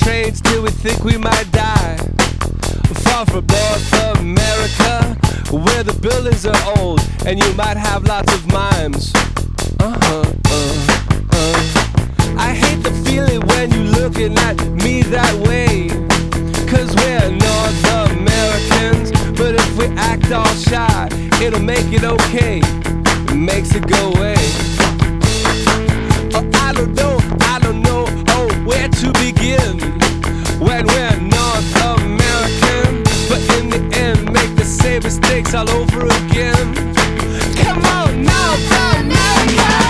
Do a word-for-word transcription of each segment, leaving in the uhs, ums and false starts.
trains till we think we might die. Far from North America, where the buildings are old and you might have lots of mimes. Uh-huh, uh, uh. I hate the feeling when you looking at me that way, 'cause we're North Americans, but if we act all shy, it'll make it okay. It makes it go away. Oh, I don't know, I don't know, oh, where to begin when we're North American, but in the end make the same mistakes all over again. Come on, North Americans!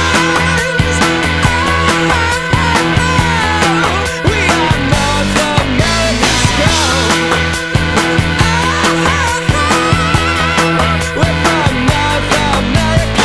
We are North American strong. We're from North America.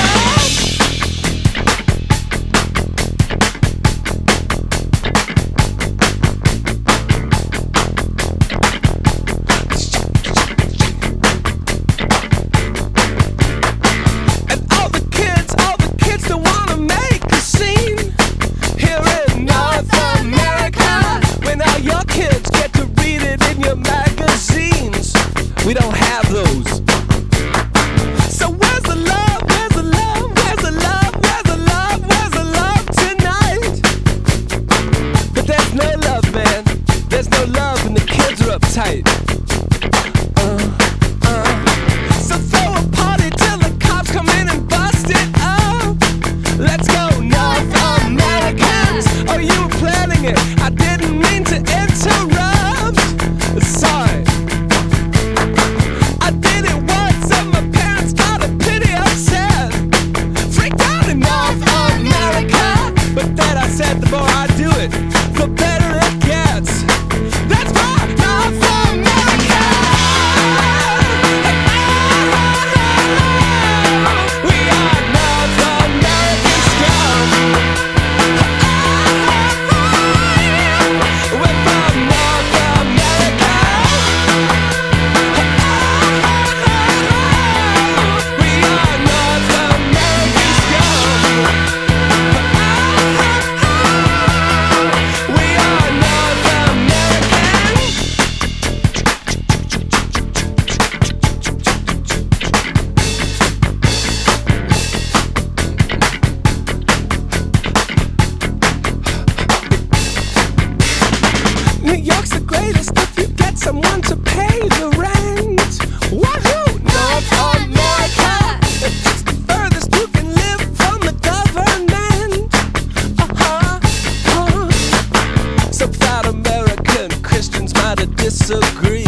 And all the kids, all the kids that wanna make a scene here in North America, when all your kids get to read it in your magazines, we don't have those. So where's the love, where's the love, where's the love, where's the love, where's the love tonight? But there's no love, man, there's no love and the kids are uptight. Uh, uh. So throw a party till the cops come in and bust it up. Let's go, North Americans. Oh, you were planning it, I didn't mean to interrupt. Sorry, I did it once and my parents got a pity upset. Freaked out in North America, but then I said the more I do it, the better it gets. That's why North America. We are North American strong. We're from North America. We are North American strong. We are North American. New York's the greatest if you get someone to pay the rent. Wahoo! North America! It's the furthest you can live from the government. Uh-huh, uh. Some proud American Christians might disagree.